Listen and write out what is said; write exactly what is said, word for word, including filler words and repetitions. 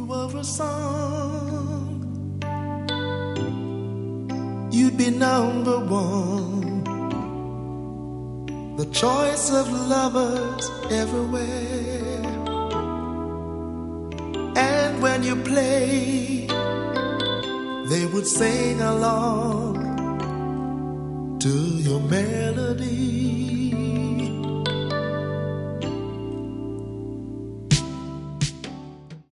of a song, you'd be number one, the choice of lovers everywhere. And when you play, they would sing along to your melody.